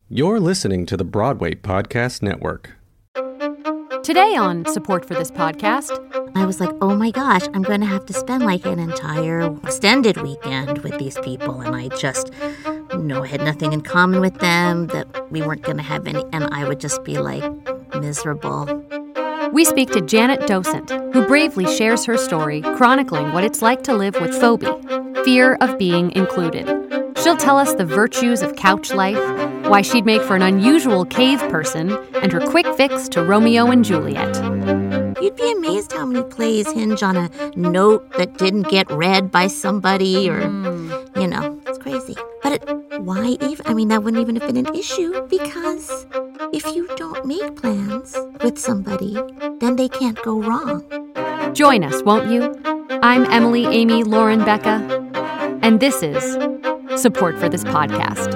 You're listening to the Broadway Podcast Network. Today on Support for this podcast, I was like, oh my gosh, I'm going to have to spend like an entire extended weekend with these people. And I just, I had nothing in common with them, that we weren't going to have any, and I would just be like miserable. We speak to Janet Docent, who bravely shares her story, chronicling what it's like to live with phobia, fear of being included. She'll tell us the virtues of couch life, why she'd make for an unusual cave person, and her quick fix to Romeo and Juliet. You'd be amazed how many plays hinge on a note that didn't get read by somebody or, it's crazy. But why even? That wouldn't even have been an issue because if you don't make plans with somebody, then they can't go wrong. Join us, won't you? I'm Emily Amy Lauren Becca, and this is Support for this podcast.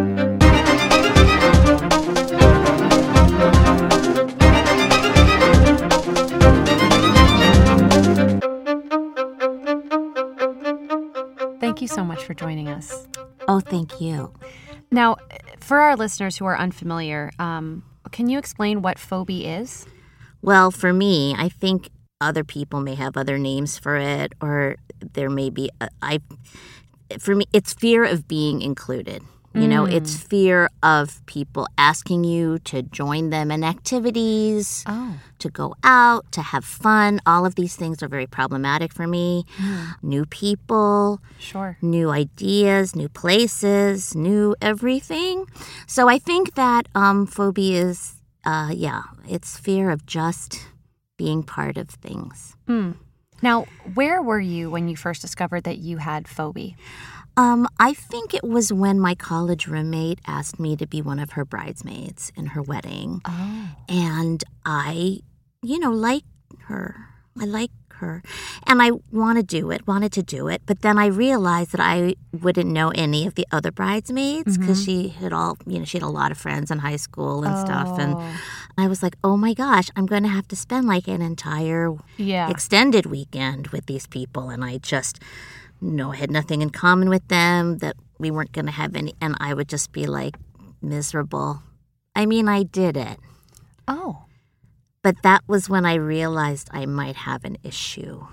Thank you so much for joining us. Oh, thank you. Now, for our listeners who are unfamiliar, can you explain what phobia is? Well, for me, I think other people may have other names for it, or there may be, for me, it's fear of being included. It's fear of people asking you to join them in activities, to go out, to have fun. All of these things are very problematic for me. New people, new ideas, new places, new everything. So I think that phobia is, it's fear of just being part of things. Now, where were you when you first discovered that you had phobia? I think it was when my college roommate asked me to be one of her bridesmaids in her wedding. Oh. And I, like her. I like her. And I wanted to do it. But then I realized that I wouldn't know any of the other bridesmaids because she had she had a lot of friends in high school and stuff. And I was like, oh my gosh, I'm going to have to spend like an entire extended weekend with these people. And I just... I had nothing in common with them, that we weren't going to have any, and I would just be like miserable. I did it. Oh. But that was when I realized I might have an issue.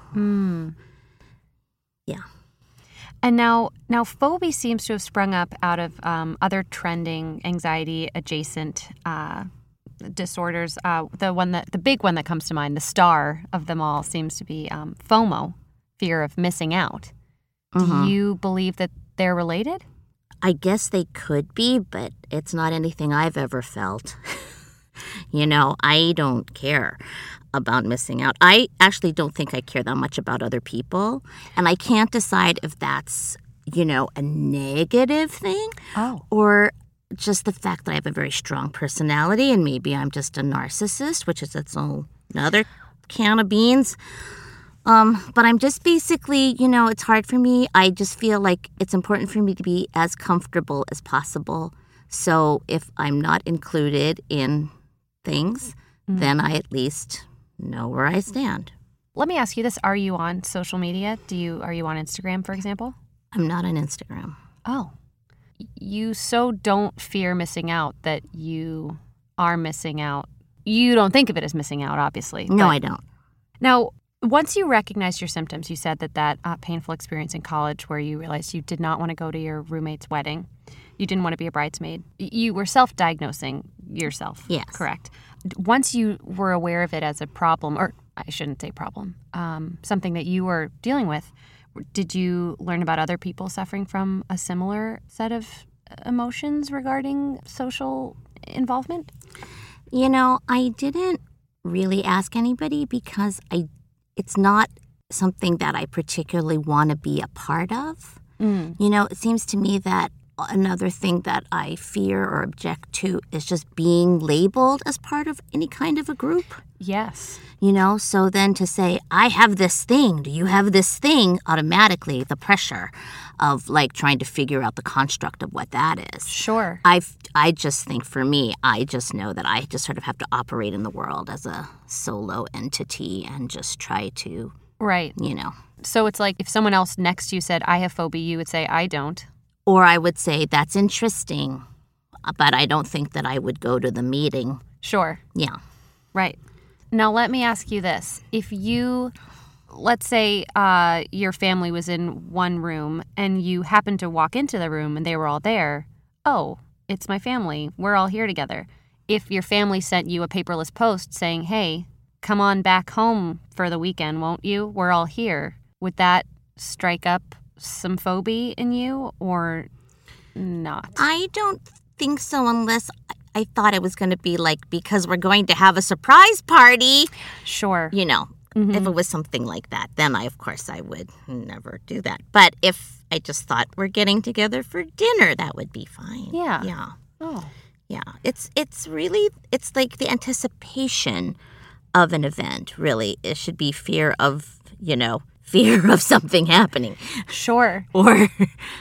Yeah. And now phobia seems to have sprung up out of other trending anxiety adjacent disorders. The big one that comes to mind, the star of them all, seems to be FOMO, fear of missing out. Do you believe that they're related? I guess they could be, but it's not anything I've ever felt. I don't care about missing out. I actually don't think I care that much about other people. And I can't decide if that's, a negative thing or just the fact that I have a very strong personality and maybe I'm just a narcissist, which is its own another can of beans. But I'm just basically, it's hard for me. I just feel like it's important for me to be as comfortable as possible. So if I'm not included in things, then I at least know where I stand. Let me ask you this. Are you on social media? Are you on Instagram, for example? I'm not on Instagram. Oh. You so don't fear missing out that you are missing out. You don't think of it as missing out, obviously. No, I don't. Now, once you recognized your symptoms, you said that painful experience in college where you realized you did not want to go to your roommate's wedding. You didn't want to be a bridesmaid. You were self-diagnosing yourself. Yes. Correct. Once you were aware of it as a problem, or I shouldn't say problem, something that you were dealing with, did you learn about other people suffering from a similar set of emotions regarding social involvement? I didn't really ask anybody because it's not something that I particularly want to be a part of. It seems to me that another thing that I fear or object to is just being labeled as part of any kind of a group. Yes. So then to say, I have this thing, do you have this thing? Automatically, the pressure of like trying to figure out the construct of what that is. Sure. I just think for me, I just know that I just sort of have to operate in the world as a solo entity and just try to, right. So it's like if someone else next to you said, I have phobia, you would say, I don't. Or I would say, that's interesting. but I don't think that I would go to the meeting. Sure. Yeah. Right. Now, let me ask you this. If you, let's say your family was in one room and you happened to walk into the room and they were all there, oh, it's my family. We're all here together. If your family sent you a paperless post saying, hey, come on back home for the weekend, won't you? We're all here. Would that strike up some phobia in you or not? I don't think so unless I thought it was going to be like, because we're going to have a surprise party. Sure. You know, if it was something like that, then I would never do that. But if I just thought we're getting together for dinner, that would be fine. Yeah. Yeah. Oh. Yeah. It's like the anticipation of an event, really. It should be fear of something happening. Sure. Or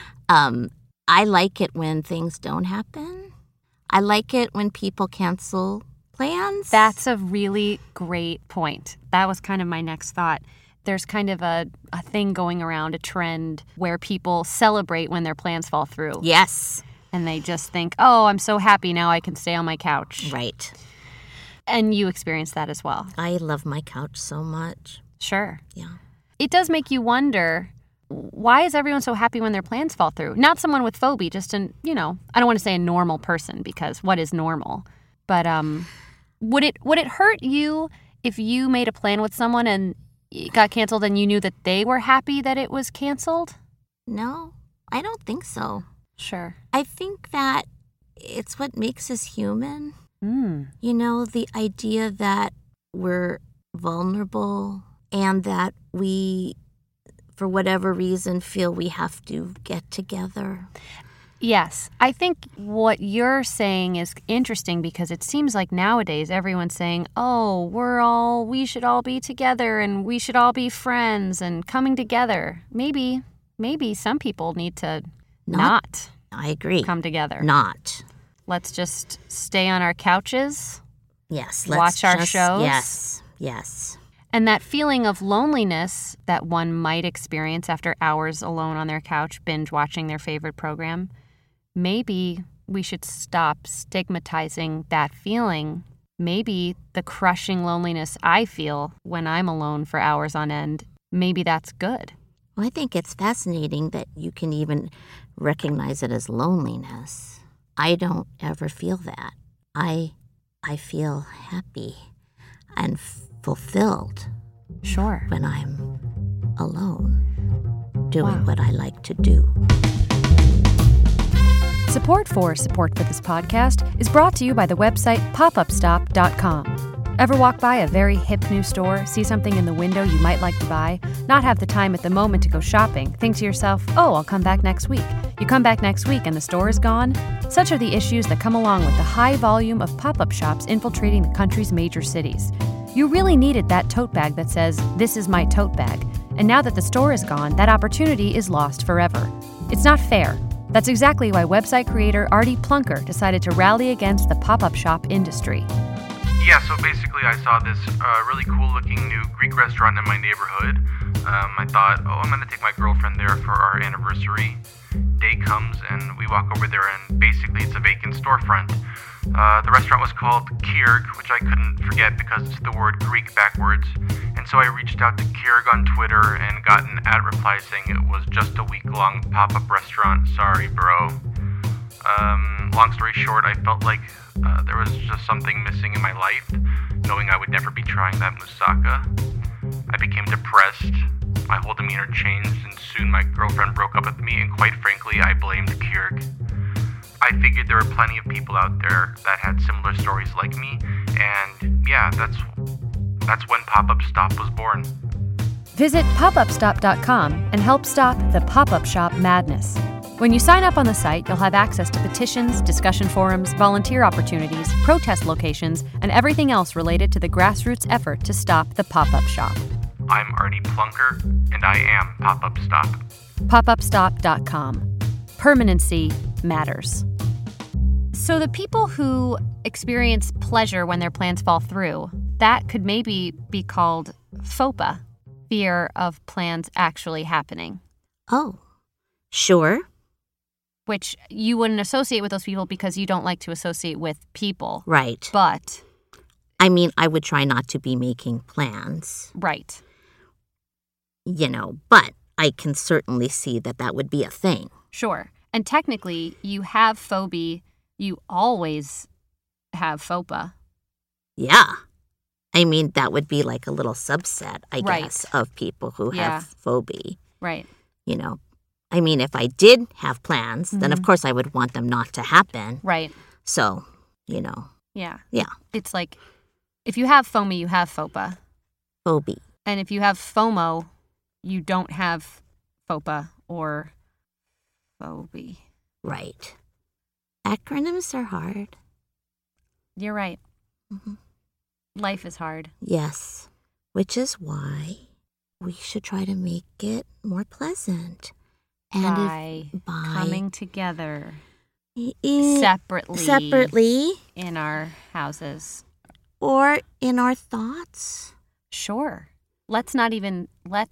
I like it when things don't happen. I like it when people cancel plans. That's a really great point. That was kind of my next thought. There's kind of a thing going around, a trend where people celebrate when their plans fall through. Yes. And they just think, oh, I'm so happy now I can stay on my couch. Right. And you experience that as well. I love my couch so much. Sure. Yeah. It does make you wonder, why is everyone so happy when their plans fall through? Not someone with phobia, just I don't want to say a normal person, because what is normal? But would it hurt you if you made a plan with someone and it got canceled and you knew that they were happy that it was canceled? No, I don't think so. Sure. I think that it's what makes us human. Mm. The idea that we're vulnerable and that we, for whatever reason, feel we have to get together. Yes. I think what you're saying is interesting because it seems like nowadays everyone's saying, oh, we should all be together and we should all be friends and coming together. Maybe some people need to not I agree. come together. Not. Let's just stay on our couches. Yes. Watch our shows. Yes. And that feeling of loneliness that one might experience after hours alone on their couch, binge watching their favorite program, maybe we should stop stigmatizing that feeling. Maybe the crushing loneliness I feel when I'm alone for hours on end, maybe that's good. Well, I think it's fascinating that you can even recognize it as loneliness. I don't ever feel that. I feel happy and fulfilled. Sure. When I'm alone, doing what I like to do. Support for this podcast is brought to you by the website popupstop.com. Ever walk by a very hip new store, see something in the window you might like to buy, not have the time at the moment to go shopping, think to yourself, oh, I'll come back next week. You come back next week and the store is gone? Such are the issues that come along with the high volume of pop-up shops infiltrating the country's major cities. You really needed that tote bag that says, this is my tote bag. And now that the store is gone, that opportunity is lost forever. It's not fair. That's exactly why website creator Artie Plunker decided to rally against the pop-up shop industry. Yeah, so basically I saw this really cool-looking new Greek restaurant in my neighborhood. I thought, I'm going to take my girlfriend there for our anniversary. Day comes and we walk over there and basically it's a vacant storefront. The restaurant was called Kyrg, which I couldn't forget because it's the word Greek backwards. And so I reached out to Kyrg on Twitter and got an ad reply saying it was just a week-long pop-up restaurant. Sorry, bro. Long story short, I felt like there was just something missing in my life, knowing I would never be trying that moussaka. I became depressed. My whole demeanor changed, and soon my girlfriend broke up with me, and quite frankly, I blamed Kyrg. I figured there were plenty of people out there that had similar stories like me, and yeah, that's when Pop-Up Stop was born. Visit popupstop.com and help stop the pop-up shop madness. When you sign up on the site, you'll have access to petitions, discussion forums, volunteer opportunities, protest locations, and everything else related to the grassroots effort to stop the pop-up shop. I'm Artie Plunker, and I am Pop-Up Stop. popupstop.com. Permanency matters. So the people who experience pleasure when their plans fall through, that could maybe be called FOPA, fear of plans actually happening. Oh, sure. which you wouldn't associate with those people because you don't like to associate with people. Right. But. I mean, I would try not to be making plans. Right. But I can certainly see that would be a thing. Sure. And technically, you have phobia. You always have FOPA. Yeah. I mean, that would be like a little subset, I Right. guess, of people who have phobia. Right. I mean, if I did have plans, then of course I would want them not to happen. Right. So, Yeah. Yeah. It's like, if you have FOMO, you have FOPA. phobia. And if you have FOMO, you don't have FOPA or phobia. Right. Acronyms are hard. You're right. Mm-hmm. Life is hard. Yes. Which is why we should try to make it more pleasant. And by coming together separately in our houses. Or in our thoughts. Sure. Let's not even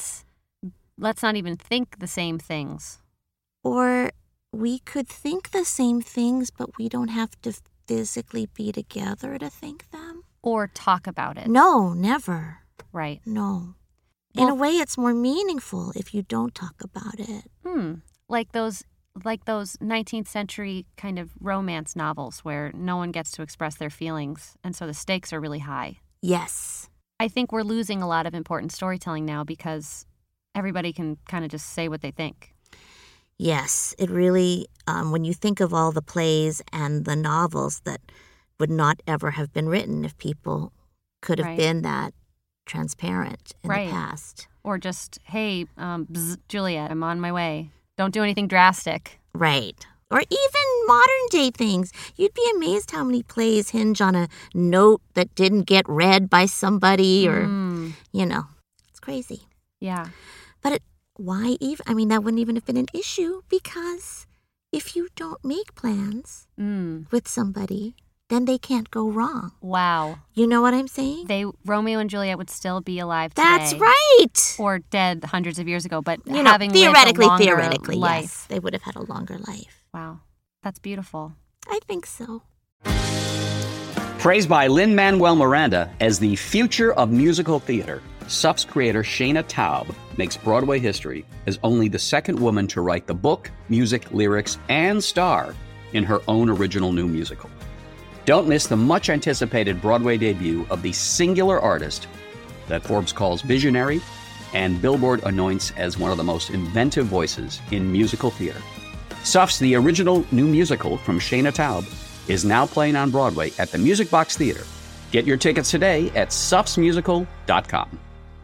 think the same things. Or we could think the same things, but we don't have to physically be together to think them. Or talk about it. No, never. Right. No. In a way, it's more meaningful if you don't talk about it. Like those 19th century kind of romance novels where no one gets to express their feelings, and so the stakes are really high. Yes. I think we're losing a lot of important storytelling now because everybody can kind of just say what they think. Yes, it really, when you think of all the plays and the novels that would not ever have been written if people could have been that transparent in the past. Or just, hey, Juliet, I'm on my way. Don't do anything drastic. Right. Or even modern day things. You'd be amazed how many plays hinge on a note that didn't get read by somebody or, it's crazy. Yeah. But why even? I mean, that wouldn't even have been an issue because if you don't make plans with somebody, then they can't go wrong. Wow. You know what I'm saying? Romeo and Juliet would still be alive today. That's right. Or dead hundreds of years ago, but having theoretically, lived a longer life. Yes, they would have had a longer life. Wow. That's beautiful. I think so. Praised by Lin-Manuel Miranda as the future of musical theater, SUF's creator Shana Taub makes Broadway history as only the second woman to write the book, music, lyrics, and star in her own original new musical. Don't miss the much-anticipated Broadway debut of the singular artist that Forbes calls visionary and Billboard anoints as one of the most inventive voices in musical theater. SUF's The Original New Musical from Shana Taub is now playing on Broadway at the Music Box Theater. Get your tickets today at sufsmusical.com.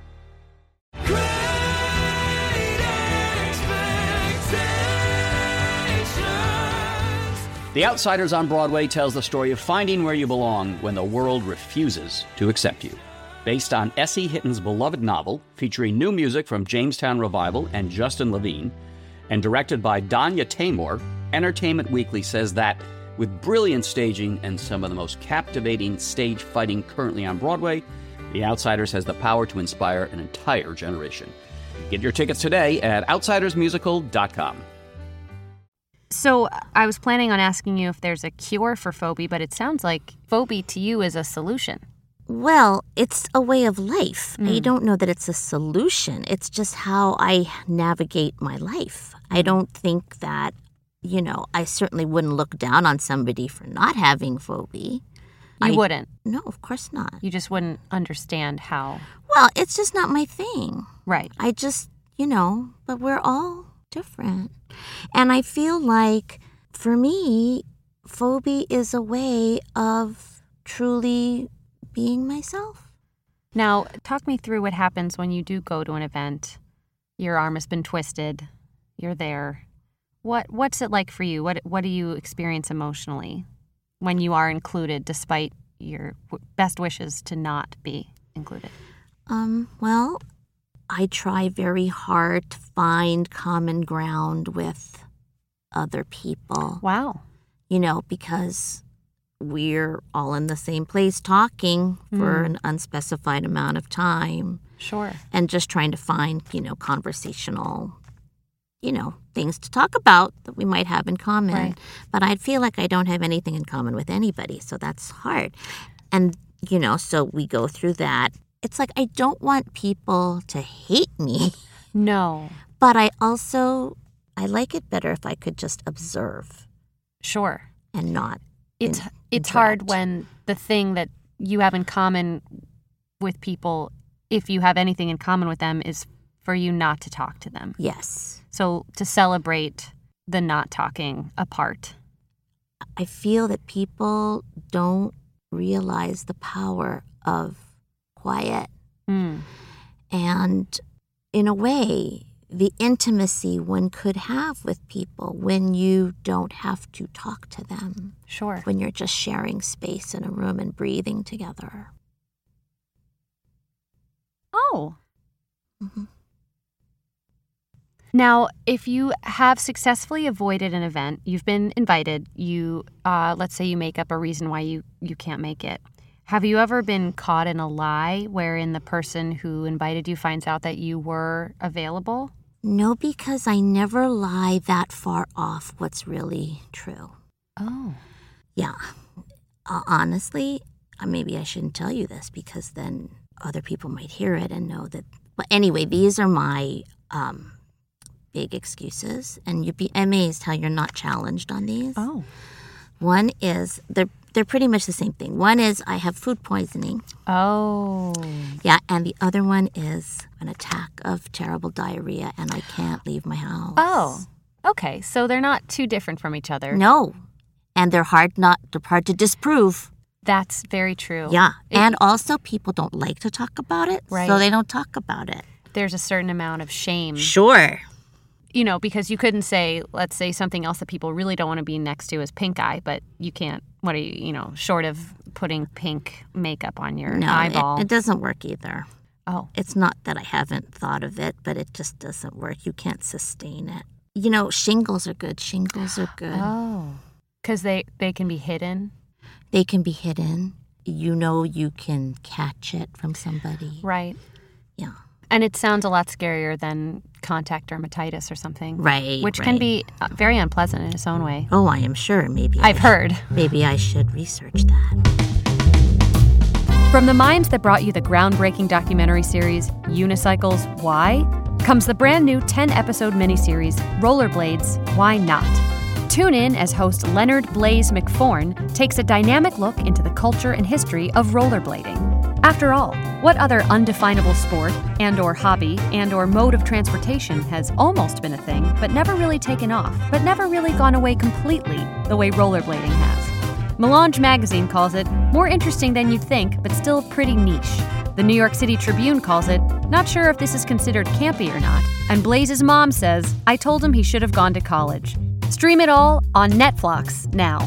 The Outsiders on Broadway tells the story of finding where you belong when the world refuses to accept you. Based on S.E. Hitton's beloved novel, featuring new music from Jamestown Revival and Justin Levine, and directed by Danya Tamor, Entertainment Weekly says that, with brilliant staging and some of the most captivating stage fighting currently on Broadway, The Outsiders has the power to inspire an entire generation. Get your tickets today at outsidersmusical.com. So I was planning on asking you if there's a cure for phobia, but it sounds like phobia to you is a solution. Well, it's a way of life. I don't know that it's a solution. It's just how I navigate my life. I don't think that, I certainly wouldn't look down on somebody for not having phobia. You wouldn't? No, of course not. You just wouldn't understand how. Well, it's just not my thing. Right. I just, but we're all different. And I feel like, for me, phobia is a way of truly being myself. Now, talk me through what happens when you do go to an event. Your arm has been twisted. You're there. What's it like for you? What do you experience emotionally when you are included, despite your best wishes to not be included? Well, I try very hard to find common ground with other people. Wow. Because we're all in the same place talking for an unspecified amount of time. Sure. And just trying to find, conversational things to talk about that we might have in common. Right. But I feel like I don't have anything in common with anybody, so that's hard. And, so we go through that. It's like I don't want people to hate me, No. but I like it better if I could just observe Sure. and not It's interact. hard when the thing that you have in common with people, if you have anything in common with them, is for you not to talk to them. Yes. So to celebrate the not talking apart. I feel that people don't realize the power of quiet. Mm. And in a way, the intimacy one could have with people when you don't have to talk to them, Sure. when you're just sharing space in a room and breathing together. Oh. Mhm. Now, if you have successfully avoided an event, you've been invited, let's say you make up a reason why you can't make it. Have you ever been caught in a lie wherein the person who invited you finds out that you were available? No, because I never lie that far off what's really true. Oh. Yeah. Honestly, maybe I shouldn't tell you this because then other people might hear it and know that. But anyway, these are my big excuses, and you'd be amazed how you're not challenged on these. Oh. One is they're pretty much the same thing. One is I have food poisoning. Oh. Yeah, and the other one is an attack of terrible diarrhea, and I can't leave my house. Oh. Okay, so they're not too different from each other. No, and they're hard to disprove. That's very true. Yeah, and also people don't like to talk about it, Right. so they don't talk about it. There's a certain amount of shame. Sure. Because you couldn't say, let's say something else that people really don't want to be next to is pink eye, but you can't, what are you, short of putting pink makeup on your eyeball. It doesn't work either. Oh. It's not that I haven't thought of it, but it just doesn't work. You can't sustain it. Shingles are good. Oh. Because they can be hidden. They can be hidden. You can catch it from somebody. Right. Yeah. And it sounds a lot scarier than contact dermatitis or something. Right. Which can be very unpleasant in its own way. Oh, I am sure. I've heard. Maybe I should research that. From the minds that brought you the groundbreaking documentary series Unicycles, Why? Comes the brand new 10-episode miniseries Rollerblades, Why Not? Tune in as host Leonard Blaze McForn takes a dynamic look into the culture and history of rollerblading. After all, what other undefinable sport and/or hobby and/or mode of transportation has almost been a thing but never really taken off, but never really gone away completely the way rollerblading has? Melange Magazine calls it more interesting than you'd think, but still pretty niche. The New York City Tribune calls it not sure if this is considered campy or not. And Blaze's mom says, I told him he should have gone to college. Stream it all on Netflix now.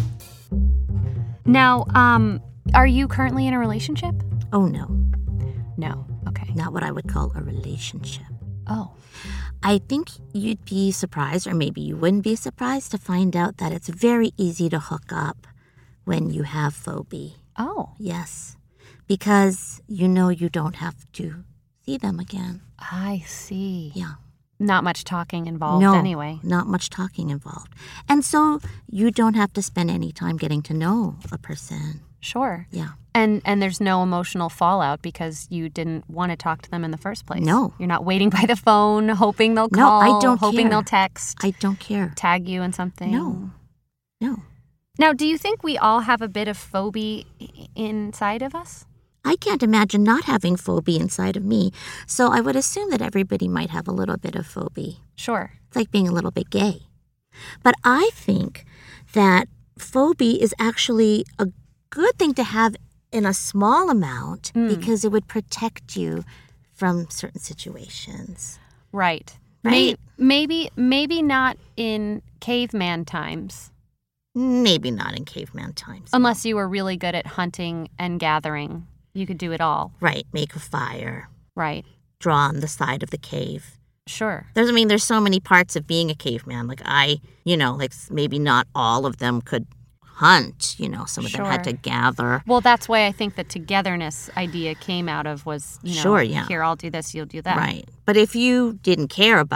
Now, are you currently in a relationship? Oh, no. No. Okay. Not what I would call a relationship. Oh. I think you'd be surprised, or maybe you wouldn't be surprised to find out that it's very easy to hook up when you have phobia. Oh. Yes. Because you don't have to see them again. I see. Yeah. Not much talking involved No, anyway. not much talking involved. And so you don't have to spend any time getting to know a person. Sure. Yeah. And there's no emotional fallout because you didn't want to talk to them in the first place. No. You're not waiting by the phone, hoping they'll No, call, I don't hoping care. they'll text, I don't care. tag you in something. No. Now, do you think we all have a bit of phobia inside of us? I can't imagine not having phobia inside of me. So I would assume that everybody might have a little bit of phobia. Sure. It's like being a little bit gay. But I think that phobia is actually a good thing to have in a small amount because it would protect you from certain situations. Right. Right. Maybe not in caveman times. Maybe not in caveman times. Unless you were really good at hunting and gathering. You could do it all. Right, make a fire, Right. draw on the side of the cave. Sure. There's so many parts of being a caveman. Like maybe not all of them could hunt, some of them had Sure. to gather. Well, that's why I think the togetherness idea came out of was, Sure, yeah. here, I'll do this, you'll do that. Right. But if you didn't care about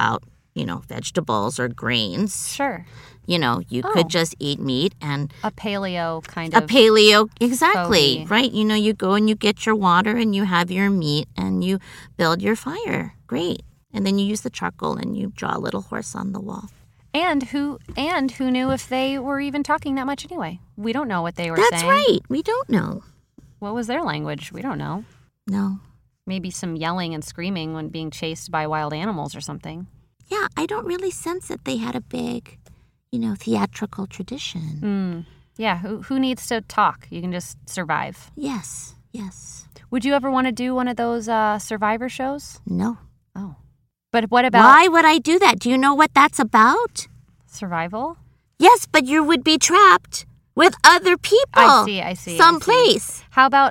vegetables or grains. Sure. You could just eat meat and... A paleo kind A of... paleo, exactly, Phobie. right? You go and you get your water and you have your meat and you build your fire. Great. And then you use the charcoal and you draw a little horse on the wall. And who knew if they were even talking that much anyway? We don't know what they were saying. That's right. We don't know. What was their language? We don't know. No. Maybe some yelling and screaming when being chased by wild animals or something. Yeah, I don't really sense that they had a big, theatrical tradition. Yeah, who needs to talk? You can just survive. Yes. Would you ever want to do one of those Survivor shows? No. Oh. But what about... Why would I do that? Do you know what that's about? Survival? Yes, but you would be trapped with other people. I see. Someplace. How about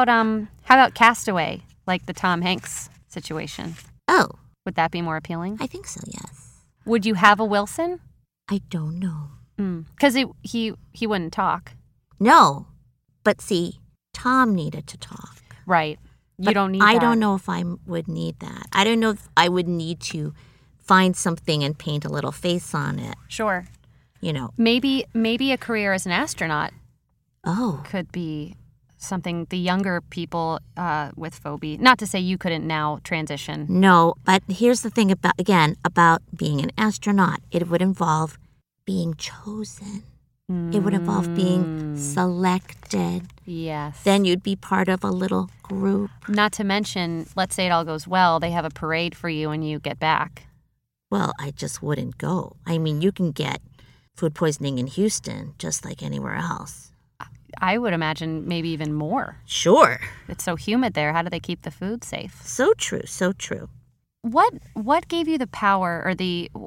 Castaway, like the Tom Hanks situation? Oh. Would that be more appealing? I think so, yes. Would you have a Wilson? I don't know. Because he wouldn't talk. No. But see, Tom needed to talk. Right. You don't need I that. don't know if I would need that. I don't know if I would need to find something and paint a little face on it. Sure. Maybe a career as an astronaut could be something the younger people with phobia. Not to say you couldn't now transition. No, but here's the thing about being an astronaut. It would involve being chosen. It would involve being selected. Yes. Then you'd be part of a little group. Not to mention, let's say it all goes well, they have a parade for you when you get back. Well, I just wouldn't go. I mean, you can get food poisoning in Houston just like anywhere else. I would imagine maybe even more. Sure. It's so humid there. How do they keep the food safe? So true, so true. What gave you the power, or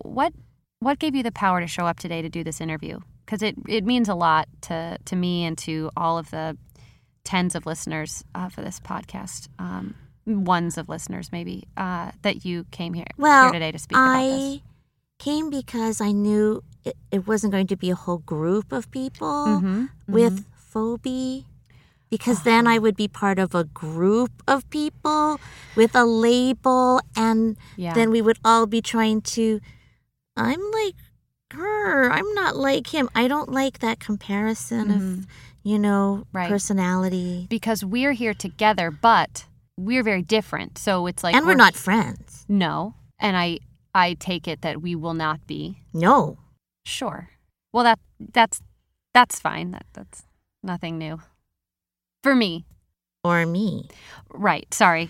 what gave you the power to show up today to do this interview? Because it means a lot to me and to all of the tens of listeners for this podcast, ones of listeners maybe, that you came here today to speak about this. I came because I knew it wasn't going to be a whole group of people with phobia, because then I would be part of a group of people with a label, and then we would all be trying to, I'm like her, I'm not like him. I don't like that comparison of, personality. Because we're here together, but we're very different. So it's like... And we're not friends. No. And I take it that we will not be. No. Sure. Well, that's fine. That's nothing new. For me. Or me. Right. Sorry.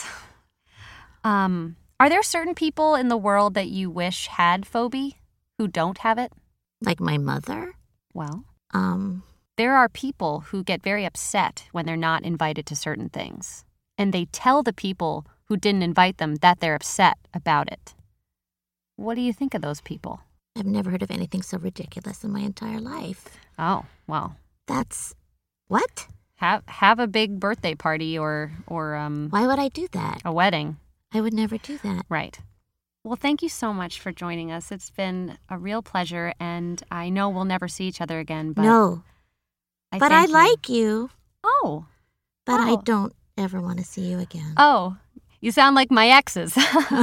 Are there certain people in the world that you wish had phobia who don't have it? Like my mother? Well, there are people who get very upset when they're not invited to certain things. And they tell the people who didn't invite them that they're upset about it. What do you think of those people? I've never heard of anything so ridiculous in my entire life. Oh, well. That's... What? Have a big birthday party or Why would I do that? A wedding. I would never do that. Right. Well, thank you so much for joining us. It's been a real pleasure, and I know we'll never see each other again, but... No. But I like you. Oh. But I don't ever want to see you again. Oh. You sound like my exes.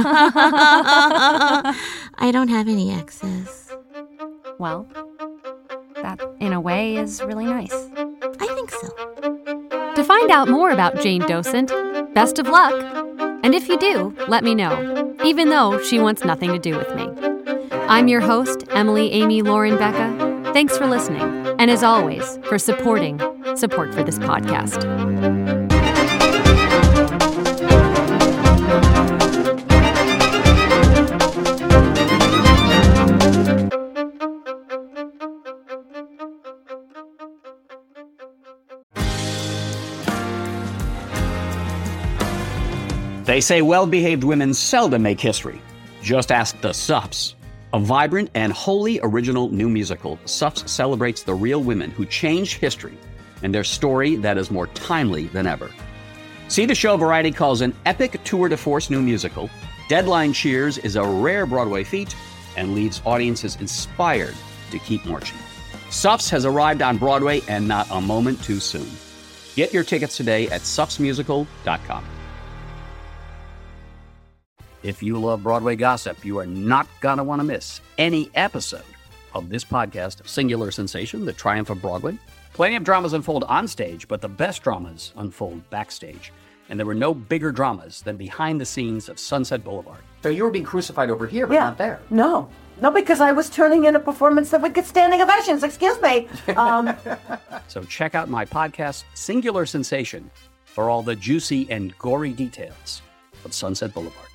I don't have any exes. Well, that, in a way, is really nice. I think so. To find out more about Jane Docent, best of luck. And if you do, let me know, even though she wants nothing to do with me. I'm your host, Emily Amy Lauren Becca. Thanks for listening. And as always, for support for this podcast. They say well-behaved women seldom make history. Just ask the Sups. A vibrant and wholly original new musical, Sups celebrates the real women who changed history and their story that is more timely than ever. See the show Variety calls an epic tour de force new musical. Deadline cheers is a rare Broadway feat and leaves audiences inspired to keep marching. Sups has arrived on Broadway and not a moment too soon. Get your tickets today at supsmusical.com. If you love Broadway gossip, you are not going to want to miss any episode of this podcast, Singular Sensation, The Triumph of Broadway. Plenty of dramas unfold on stage, but the best dramas unfold backstage. And there were no bigger dramas than behind the scenes of Sunset Boulevard. So you were being crucified over here, but not there. No, because I was turning in a performance that would get standing ovations. Excuse me. So check out my podcast, Singular Sensation, for all the juicy and gory details of Sunset Boulevard.